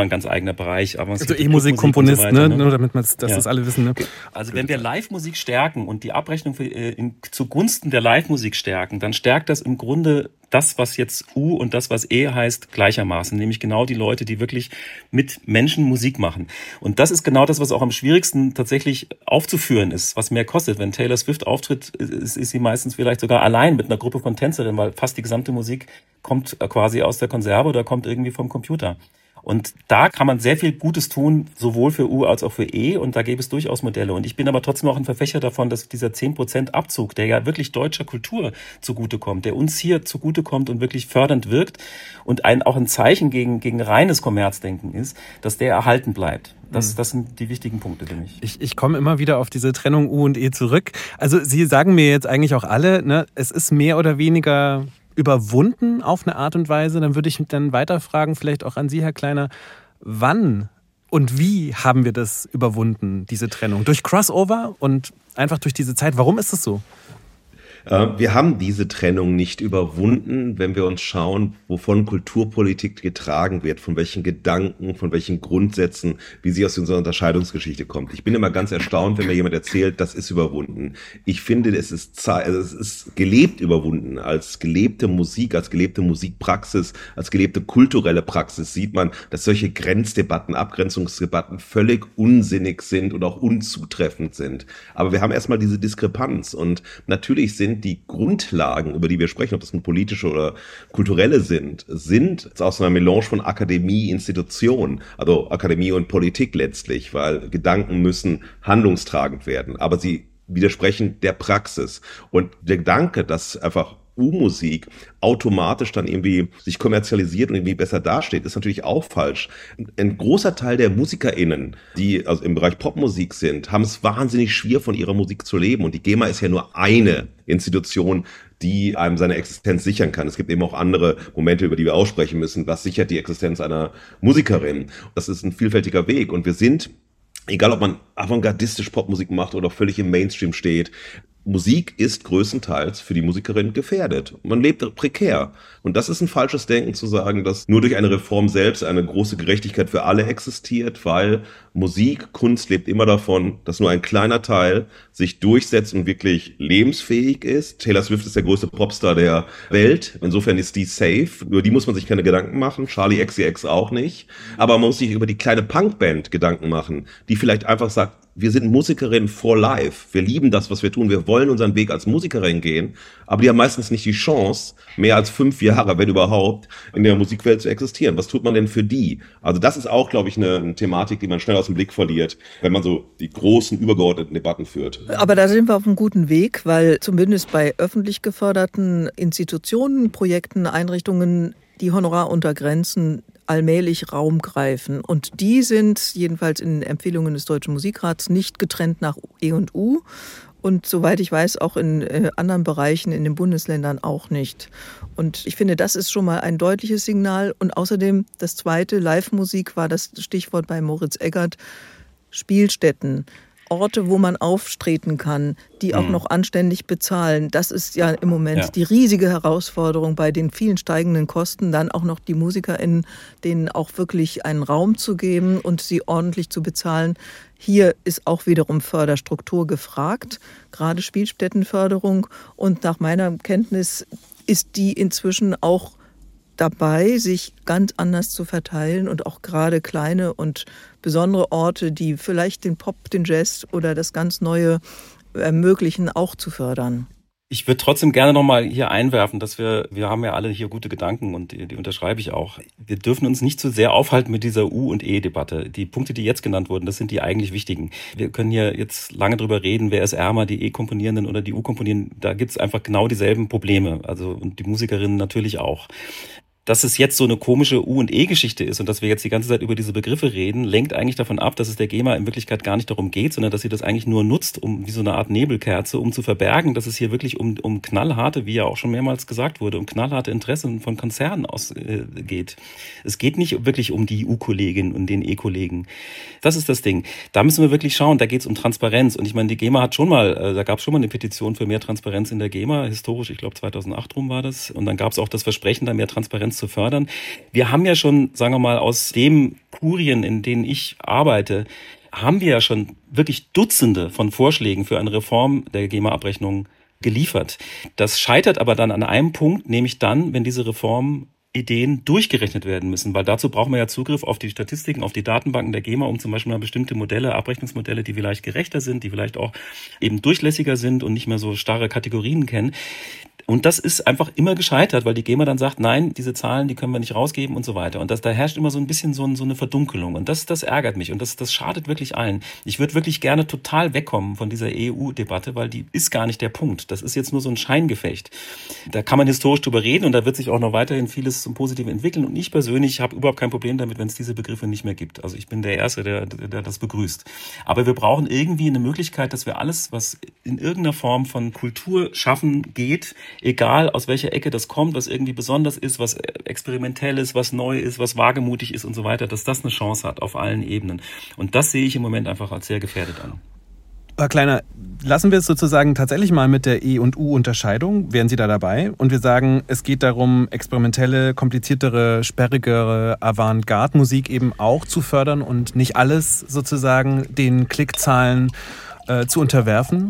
ein ganz eigener Bereich. Also E-Musik-Komponist, so ne? Nur damit man das, dass ja. das alle wissen. Ne? Also wenn wir Live-Musik stärken und die Abrechnung für, äh, in, zugunsten der Live-Musik stärken, dann stärkt das im Grunde das, was jetzt U und das, was E heißt, gleichermaßen. Nämlich genau die Leute, die wirklich mit Menschen Musik machen. Und das ist genau das, was auch am schwierigsten tatsächlich aufzuführen ist, was mehr kostet. Wenn Taylor Swift auftritt, ist, ist sie meistens vielleicht sogar allein mit einer Gruppe von Tänzerinnen, weil fast die gesamte Musik kommt quasi aus der Konserve oder kommt irgendwie vom Computer. Und da kann man sehr viel Gutes tun, sowohl für U als auch für E. Und da gäbe es durchaus Modelle. Und ich bin aber trotzdem auch ein Verfechter davon, dass dieser zehn Prozent Abzug, der ja wirklich deutscher Kultur zugutekommt, der uns hier zugutekommt und wirklich fördernd wirkt und ein, auch ein Zeichen gegen, gegen reines Kommerzdenken ist, dass der erhalten bleibt. Das, das sind die wichtigen Punkte für mich. Ich, ich komme immer wieder auf diese Trennung U und E zurück. Also Sie sagen mir jetzt eigentlich auch alle, ne, es ist mehr oder weniger überwunden auf eine Art und Weise. Dann würde ich dann weiterfragen, vielleicht auch an Sie, Herr Kleiner, wann und wie haben wir das überwunden, diese Trennung? Durch Crossover und einfach durch diese Zeit. Warum ist das so? Wir haben diese Trennung nicht überwunden, wenn wir uns schauen, wovon Kulturpolitik getragen wird, von welchen Gedanken, von welchen Grundsätzen, wie sie aus unserer Unterscheidungsgeschichte kommt. Ich bin immer ganz erstaunt, wenn mir jemand erzählt, das ist überwunden. Ich finde, es ist, also es ist gelebt überwunden. Als gelebte Musik, als gelebte Musikpraxis, als gelebte kulturelle Praxis sieht man, dass solche Grenzdebatten, Abgrenzungsdebatten völlig unsinnig sind und auch unzutreffend sind. Aber wir haben erstmal diese Diskrepanz und natürlich sind die Grundlagen, über die wir sprechen, ob das nun politische oder kulturelle sind, sind aus einer Melange von Akademie, Institution, also Akademie und Politik letztlich, weil Gedanken müssen handlungstragend werden, aber sie widersprechen der Praxis. Und der Gedanke, dass einfach U-Musik automatisch dann irgendwie sich kommerzialisiert und irgendwie besser dasteht, ist natürlich auch falsch. Ein großer Teil der MusikerInnen, die also im Bereich Popmusik sind, haben es wahnsinnig schwer, von ihrer Musik zu leben. Und die GEMA ist ja nur eine Institution, die einem seine Existenz sichern kann. Es gibt eben auch andere Momente, über die wir aussprechen müssen. Was sichert die Existenz einer Musikerin? Das ist ein vielfältiger Weg. Und wir sind, egal ob man avantgardistisch Popmusik macht oder völlig im Mainstream steht, Musik ist größtenteils für die Musikerin gefährdet. Man lebt prekär. Und das ist ein falsches Denken zu sagen, dass nur durch eine Reform selbst eine große Gerechtigkeit für alle existiert, weil Musik, Kunst lebt immer davon, dass nur ein kleiner Teil sich durchsetzt und wirklich lebensfähig ist. Taylor Swift ist der größte Popstar der Welt. Insofern ist die safe. Über die muss man sich keine Gedanken machen. Charli X C X auch nicht. Aber man muss sich über die kleine Punkband Gedanken machen, die vielleicht einfach sagt, wir sind Musikerinnen for life. Wir lieben das, was wir tun. Wir wollen unseren Weg als Musikerin gehen. Aber die haben meistens nicht die Chance, mehr als fünf Jahre, wenn überhaupt, in der Musikwelt zu existieren. Was tut man denn für die? Also das ist auch, glaube ich, eine, eine Thematik, die man schnell aus dem Blick verliert, wenn man so die großen, übergeordneten Debatten führt. Aber da sind wir auf einem guten Weg, weil zumindest bei öffentlich geförderten Institutionen, Projekten, Einrichtungen die Honoraruntergrenzen allmählich Raum greifen. Und die sind jedenfalls in Empfehlungen des Deutschen Musikrats nicht getrennt nach E und U. Und soweit ich weiß, auch in äh, anderen Bereichen in den Bundesländern auch nicht. Und ich finde, das ist schon mal ein deutliches Signal. Und außerdem das zweite, Live-Musik war das Stichwort bei Moritz Eggert, Spielstätten. Orte, wo man auftreten kann, die auch mhm. noch anständig bezahlen. Das ist ja im Moment ja. die riesige Herausforderung bei den vielen steigenden Kosten, dann auch noch die MusikerInnen, denen auch wirklich einen Raum zu geben und sie ordentlich zu bezahlen. Hier ist auch wiederum Förderstruktur gefragt, gerade Spielstättenförderung. Und nach meiner Kenntnis ist die inzwischen auch dabei, sich ganz anders zu verteilen und auch gerade kleine und besondere Orte, die vielleicht den Pop, den Jazz oder das ganz Neue ermöglichen, auch zu fördern. Ich würde trotzdem gerne nochmal hier einwerfen, dass wir, wir haben ja alle hier gute Gedanken und die, die unterschreibe ich auch. Wir dürfen uns nicht zu sehr aufhalten mit dieser U- und E-Debatte. Die Punkte, die jetzt genannt wurden, das sind die eigentlich wichtigen. Wir können hier jetzt lange drüber reden, wer ist ärmer, die E-Komponierenden oder die U-Komponierenden. Da gibt es einfach genau dieselben Probleme. Also und die Musikerinnen natürlich auch. Dass es jetzt so eine komische U- und E-Geschichte ist und dass wir jetzt die ganze Zeit über diese Begriffe reden, lenkt eigentlich davon ab, dass es der GEMA in Wirklichkeit gar nicht darum geht, sondern dass sie das eigentlich nur nutzt, um wie so eine Art Nebelkerze, um zu verbergen, dass es hier wirklich um, um knallharte, wie ja auch schon mehrmals gesagt wurde, um knallharte Interessen von Konzernen ausgeht. Äh, es geht nicht wirklich um die U-Kollegin und den E-Kollegen. Das ist das Ding. Da müssen wir wirklich schauen, da geht es um Transparenz. Und ich meine, die GEMA hat schon mal, äh, da gab es schon mal eine Petition für mehr Transparenz in der GEMA, historisch, ich glaube zweitausendacht rum war das. Und dann gab es auch das Versprechen, da mehr Transparenz uns zu fördern. Wir haben ja schon, sagen wir mal, aus den Kurien, in denen ich arbeite, haben wir ja schon wirklich Dutzende von Vorschlägen für eine Reform der G E M A-Abrechnung geliefert. Das scheitert aber dann an einem Punkt, nämlich dann, wenn diese Reformideen durchgerechnet werden müssen, weil dazu brauchen wir ja Zugriff auf die Statistiken, auf die Datenbanken der G E M A, um zum Beispiel mal bestimmte Modelle, Abrechnungsmodelle, die vielleicht gerechter sind, die vielleicht auch eben durchlässiger sind und nicht mehr so starre Kategorien kennen. Und das ist einfach immer gescheitert, weil die G E M A dann sagt, nein, diese Zahlen, die können wir nicht rausgeben und so weiter. Und das, da herrscht immer so ein bisschen so, ein, so eine Verdunkelung. Und das, das ärgert mich und das, das schadet wirklich allen. Ich würde wirklich gerne total wegkommen von dieser E U-Debatte, weil die ist gar nicht der Punkt. Das ist jetzt nur so ein Scheingefecht. Da kann man historisch drüber reden und da wird sich auch noch weiterhin vieles zum Positiven entwickeln. Und ich persönlich habe überhaupt kein Problem damit, wenn es diese Begriffe nicht mehr gibt. Also ich bin der Erste, der, der das begrüßt. Aber wir brauchen irgendwie eine Möglichkeit, dass wir alles, was in irgendeiner Form von Kultur schaffen geht, egal aus welcher Ecke das kommt, was irgendwie besonders ist, was experimentell ist, was neu ist, was wagemutig ist und so weiter, dass das eine Chance hat auf allen Ebenen. Und das sehe ich im Moment einfach als sehr gefährdet an. Herr Kleiner, lassen wir es sozusagen tatsächlich mal mit der E- und U-Unterscheidung. Wären Sie da dabei? Und wir sagen, es geht darum, experimentelle, kompliziertere, sperrigere Avantgarde-Musik eben auch zu fördern und nicht alles sozusagen den Klickzahlen äh, zu unterwerfen?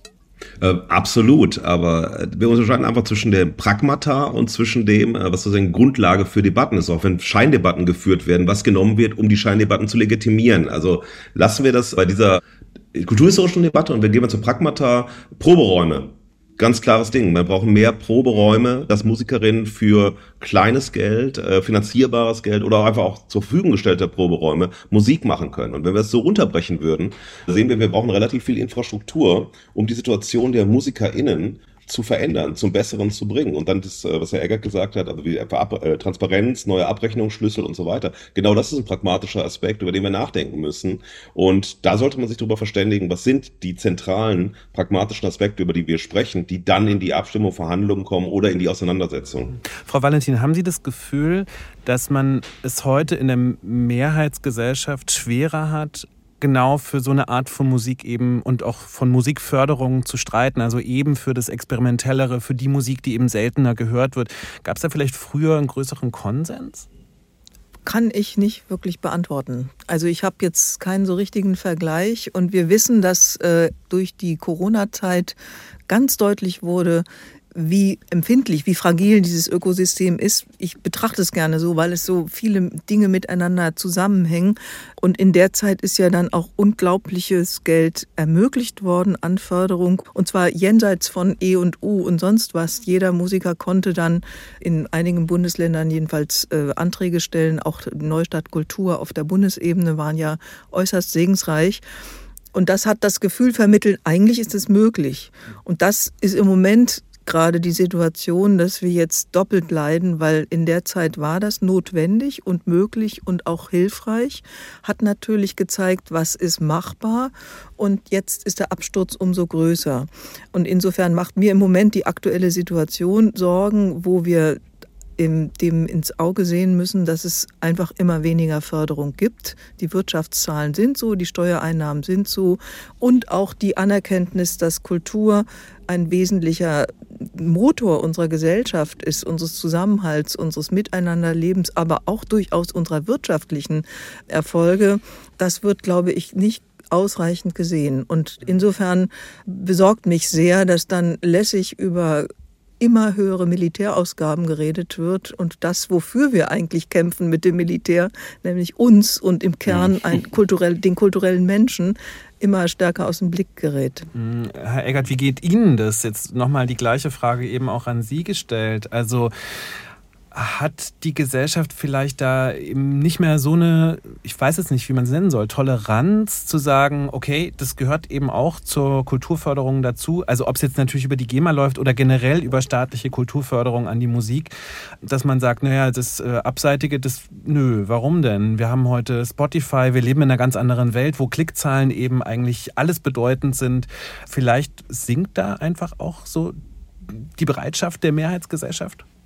Äh, absolut, aber wir unterscheiden einfach zwischen der Pragmata und zwischen dem, was sozusagen Grundlage für Debatten ist, auch wenn Scheindebatten geführt werden, was genommen wird, um die Scheindebatten zu legitimieren. Also lassen wir das bei dieser kulturhistorischen Debatte und wir gehen mal zur Pragmata. Proberäume. Ganz klares Ding. Wir brauchen mehr Proberäume, dass Musikerinnen für kleines Geld, äh, finanzierbares Geld oder einfach auch zur Verfügung gestellter Proberäume Musik machen können. Und wenn wir es so unterbrechen würden, sehen wir, wir brauchen relativ viel Infrastruktur, um die Situation der MusikerInnen zu verändern, zum Besseren zu bringen. Und dann das, was Herr Eggert gesagt hat, also wie Ab- äh, Transparenz, neue Abrechnungsschlüssel und so weiter. Genau das ist ein pragmatischer Aspekt, über den wir nachdenken müssen. Und da sollte man sich darüber verständigen, was sind die zentralen pragmatischen Aspekte, über die wir sprechen, die dann in die Abstimmung, Verhandlungen kommen oder in die Auseinandersetzung. Frau Valentin, haben Sie das Gefühl, dass man es heute in der Mehrheitsgesellschaft schwerer hat, genau für so eine Art von Musik eben und auch von Musikförderung zu streiten, also eben für das Experimentellere, für die Musik, die eben seltener gehört wird. Gab es da vielleicht früher einen größeren Konsens? Kann ich nicht wirklich beantworten. Also ich habe jetzt keinen so richtigen Vergleich und wir wissen, dass äh, durch die Corona-Zeit ganz deutlich wurde, wie empfindlich, wie fragil dieses Ökosystem ist. Ich betrachte es gerne so, weil es so viele Dinge miteinander zusammenhängen. Und in der Zeit ist ja dann auch unglaubliches Geld ermöglicht worden an Förderung. Und zwar jenseits von E und U und sonst was. Jeder Musiker konnte dann in einigen Bundesländern jedenfalls äh, Anträge stellen. Auch Neustadt Kultur auf der Bundesebene waren ja äußerst segensreich. Und das hat das Gefühl vermittelt, eigentlich ist es möglich. Und das ist im Moment gerade die Situation, dass wir jetzt doppelt leiden, weil in der Zeit war das notwendig und möglich und auch hilfreich, hat natürlich gezeigt, was ist machbar und jetzt ist der Absturz umso größer. Und insofern macht mir im Moment die aktuelle Situation Sorgen, wo wir dem ins Auge sehen müssen, dass es einfach immer weniger Förderung gibt. Die Wirtschaftszahlen sind so, die Steuereinnahmen sind so und auch die Anerkenntnis, dass Kultur ein wesentlicher Motor unserer Gesellschaft ist, unseres Zusammenhalts, unseres Miteinanderlebens, aber auch durchaus unserer wirtschaftlichen Erfolge. Das wird, glaube ich, nicht ausreichend gesehen. Und insofern besorgt mich sehr, dass dann lässig über immer höhere Militärausgaben geredet wird und das, wofür wir eigentlich kämpfen mit dem Militär, nämlich uns und im Kern ein kulturell, den kulturellen Menschen, immer stärker aus dem Blick gerät. Herr Eggert, wie geht Ihnen das? Jetzt nochmal die gleiche Frage eben auch an Sie gestellt. Also hat die Gesellschaft vielleicht da eben nicht mehr so eine, ich weiß jetzt nicht, wie man es nennen soll, Toleranz zu sagen, okay, das gehört eben auch zur Kulturförderung dazu, also ob es jetzt natürlich über die G E M A läuft oder generell über staatliche Kulturförderung an die Musik, dass man sagt, naja, das äh, Abseitige, das, nö, warum denn? Wir haben heute Spotify, wir leben in einer ganz anderen Welt, wo Klickzahlen eben eigentlich alles bedeutend sind. Vielleicht sinkt da einfach auch so die Bereitschaft der Mehrheitsgesellschaft?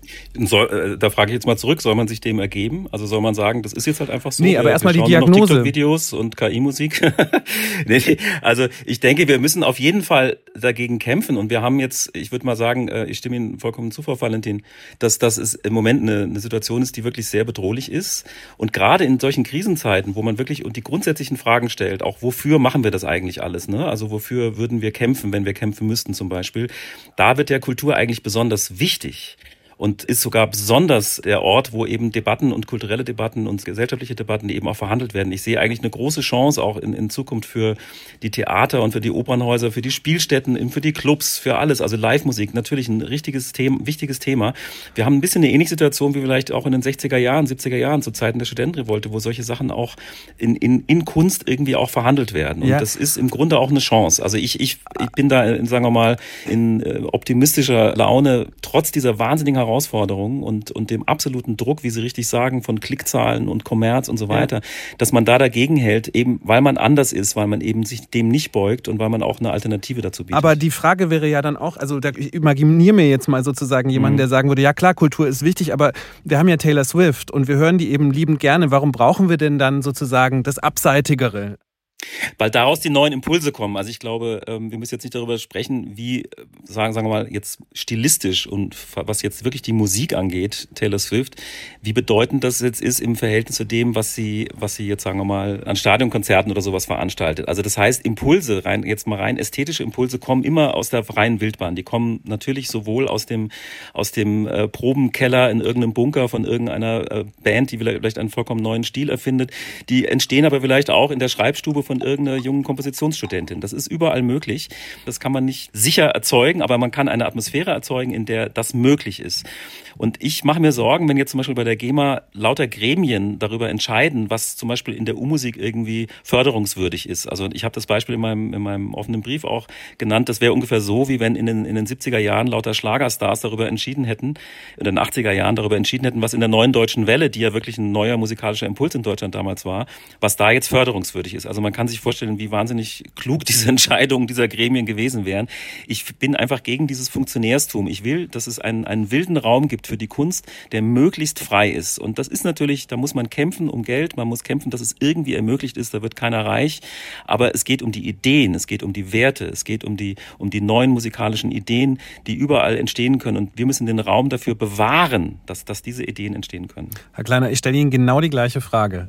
Soll, äh, da frage ich jetzt mal zurück, soll man sich dem ergeben? Also soll man sagen, das ist jetzt halt einfach so? Nee, aber erstmal die Diagnose. TikTok-Videos und K I-Musik. nee, nee, also ich denke, wir müssen auf jeden Fall dagegen kämpfen und wir haben jetzt, ich würde mal sagen, ich stimme Ihnen vollkommen zu, Frau Valentin, dass das ist im Moment eine, eine Situation ist, die wirklich sehr bedrohlich ist und gerade in solchen Krisenzeiten, wo man wirklich und die grundsätzlichen Fragen stellt, auch wofür machen wir das eigentlich alles, ne? Also wofür würden wir kämpfen, wenn wir kämpfen müssten zum Beispiel, da wird der Kultur eigentlich besonders wichtig. Und ist sogar besonders der Ort, wo eben Debatten und kulturelle Debatten und gesellschaftliche Debatten eben auch verhandelt werden. Ich sehe eigentlich eine große Chance auch in, in Zukunft für die Theater und für die Opernhäuser, für die Spielstätten, für die Clubs, für alles. Also Live-Musik, natürlich ein richtiges Thema, wichtiges Thema. Wir haben ein bisschen eine ähnliche Situation wie vielleicht auch in den sechziger Jahren, siebziger Jahren, zu Zeiten der Studentenrevolte, wo solche Sachen auch in, in, in Kunst irgendwie auch verhandelt werden. Und ja. Das ist im Grunde auch eine Chance. Also ich, ich, ich bin da, sagen wir mal, in optimistischer Laune, trotz dieser wahnsinnigen Herausforderungen Herausforderungen und, und dem absoluten Druck, wie Sie richtig sagen, von Klickzahlen und Kommerz und so weiter, ja. dass man da dagegen hält, eben weil man anders ist, weil man eben sich dem nicht beugt und weil man auch eine Alternative dazu bietet. Aber die Frage wäre ja dann auch, also ich imaginiere mir jetzt mal sozusagen jemanden, mhm. der sagen würde, ja klar, Kultur ist wichtig, aber wir haben ja Taylor Swift und wir hören die eben liebend gerne. Warum brauchen wir denn dann sozusagen das Abseitigere? Weil daraus die neuen Impulse kommen. Also ich glaube, wir müssen jetzt nicht darüber sprechen, wie, sagen, sagen wir mal, jetzt stilistisch und was jetzt wirklich die Musik angeht, Taylor Swift, wie bedeutend das jetzt ist im Verhältnis zu dem, was sie, was sie jetzt, sagen wir mal, an Stadionkonzerten oder sowas veranstaltet. Also das heißt, Impulse, rein, jetzt mal rein ästhetische Impulse kommen immer aus der freien Wildbahn. Die kommen natürlich sowohl aus dem, aus dem äh, Probenkeller in irgendeinem Bunker von irgendeiner äh, Band, die vielleicht einen vollkommen neuen Stil erfindet. Die entstehen aber vielleicht auch in der Schreibstube von irgendeiner jungen Kompositionsstudentin. Das ist überall möglich. Das kann man nicht sicher erzeugen, aber man kann eine Atmosphäre erzeugen, in der das möglich ist. Und ich mache mir Sorgen, wenn jetzt zum Beispiel bei der GEMA lauter Gremien darüber entscheiden, was zum Beispiel in der U-Musik irgendwie förderungswürdig ist. Also ich habe das Beispiel in meinem, in meinem offenen Brief auch genannt. Das wäre ungefähr so, wie wenn in den, in den siebziger Jahren lauter Schlagerstars darüber entschieden hätten, in den achtziger Jahren darüber entschieden hätten, was in der neuen deutschen Welle, die ja wirklich ein neuer musikalischer Impuls in Deutschland damals war, was da jetzt förderungswürdig ist. Also man kann sich vorstellen, wie wahnsinnig klug diese Entscheidungen dieser Gremien gewesen wären. Ich bin einfach gegen dieses Funktionärstum. Ich will, dass es einen, einen wilden Raum gibt für die Kunst, der möglichst frei ist. Und das ist natürlich, da muss man kämpfen um Geld, man muss kämpfen, dass es irgendwie ermöglicht ist, da wird keiner reich. Aber es geht um die Ideen, es geht um die Werte, es geht um die, um die neuen musikalischen Ideen, die überall entstehen können. Und wir müssen den Raum dafür bewahren, dass, dass diese Ideen entstehen können. Herr Kleiner, ich stelle Ihnen genau die gleiche Frage.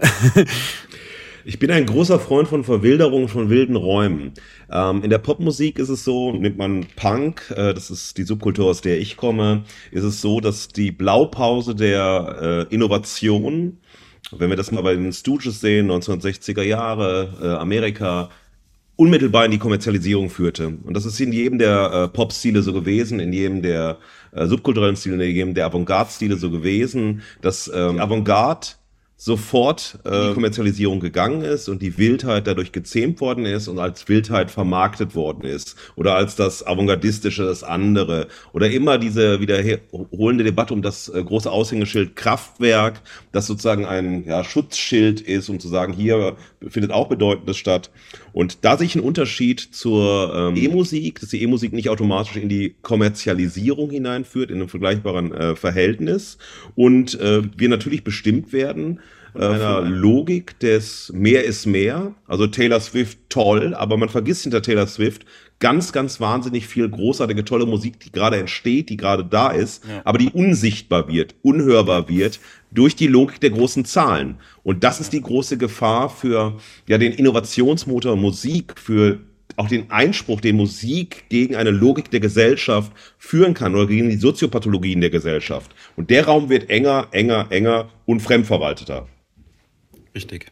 Ich bin ein großer Freund von Verwilderung, von wilden Räumen. Ähm, in der Popmusik ist es so, nimmt man Punk, äh, das ist die Subkultur, aus der ich komme, ist es so, dass die Blaupause der äh, Innovation, wenn wir das mal bei den Stooges sehen, neunzehnhundertsechziger Jahre, äh, Amerika, unmittelbar in die Kommerzialisierung führte. Und das ist in jedem der äh, Pop-Stile so gewesen, in jedem der äh, subkulturellen Stile, in jedem der Avantgarde-Stile so gewesen, dass ähm, Avantgarde sofort äh, die Kommerzialisierung gegangen ist und die Wildheit dadurch gezähmt worden ist und als Wildheit vermarktet worden ist oder als das Avantgardistische, das andere oder immer diese wiederholende Debatte um das äh, große Aushängeschild Kraftwerk, das sozusagen ein ja, Schutzschild ist, um zu sagen, hier findet auch Bedeutendes statt. Und da sehe ich einen Unterschied zur ähm, E-Musik, dass die E-Musik nicht automatisch in die Kommerzialisierung hineinführt, in einem vergleichbaren äh, Verhältnis und äh, wir natürlich bestimmt werden einer Logik des Mehr ist mehr. Also Taylor Swift toll, aber man vergisst hinter Taylor Swift ganz, ganz wahnsinnig viel großartige, tolle Musik, die gerade entsteht, die gerade da ist, ja. aber die unsichtbar wird, unhörbar wird durch die Logik der großen Zahlen. Und das ist die große Gefahr für ja den Innovationsmotor Musik, für auch den Einspruch, den Musik gegen eine Logik der Gesellschaft führen kann oder gegen die Soziopathologien der Gesellschaft. Und der Raum wird enger, enger, enger und fremdverwalteter. Richtig.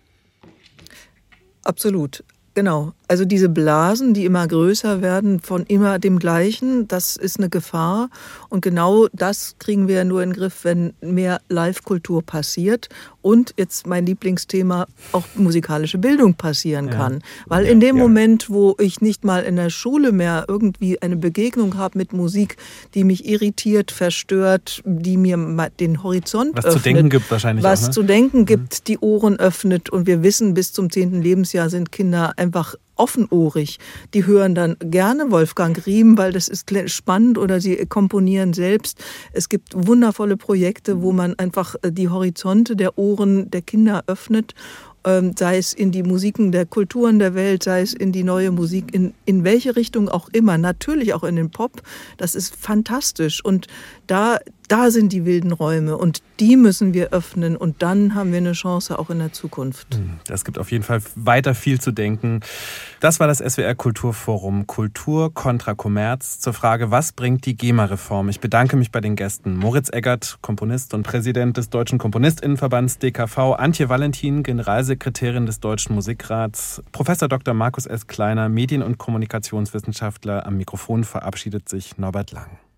Absolut, genau. Also diese Blasen, die immer größer werden von immer dem Gleichen, das ist eine Gefahr. Und genau das kriegen wir nur in den Griff, wenn mehr Live-Kultur passiert und jetzt mein Lieblingsthema, auch musikalische Bildung passieren ja. kann. Weil ja, in dem ja. Moment, wo ich nicht mal in der Schule mehr irgendwie eine Begegnung habe mit Musik, die mich irritiert, verstört, die mir den Horizont was öffnet. Was zu denken gibt wahrscheinlich Was auch, ne? zu denken gibt, die Ohren öffnet. Und wir wissen, bis zum zehnten Lebensjahr sind Kinder einfach offenohrig. Die hören dann gerne Wolfgang Riem, weil das ist spannend, oder sie komponieren selbst. Es gibt wundervolle Projekte, wo man einfach die Horizonte der Ohren der Kinder öffnet, sei es in die Musiken der Kulturen der Welt, sei es in die neue Musik, in, in welche Richtung auch immer, natürlich auch in den Pop. Das ist fantastisch und da, da sind die wilden Räume und die müssen wir öffnen und dann haben wir eine Chance auch in der Zukunft. Das gibt auf jeden Fall weiter viel zu denken. Das war das S W R Kulturforum Kultur kontra Kommerz zur Frage, was bringt die GEMA-Reform? Ich bedanke mich bei den Gästen Moritz Eggert, Komponist und Präsident des Deutschen KomponistInnenverbands D K V, Antje Valentin, Generalsekretärin des Deutschen Musikrats, Professor Doktor Markus S. Kleiner, Medien- und Kommunikationswissenschaftler. Am Mikrofon verabschiedet sich Norbert Lang.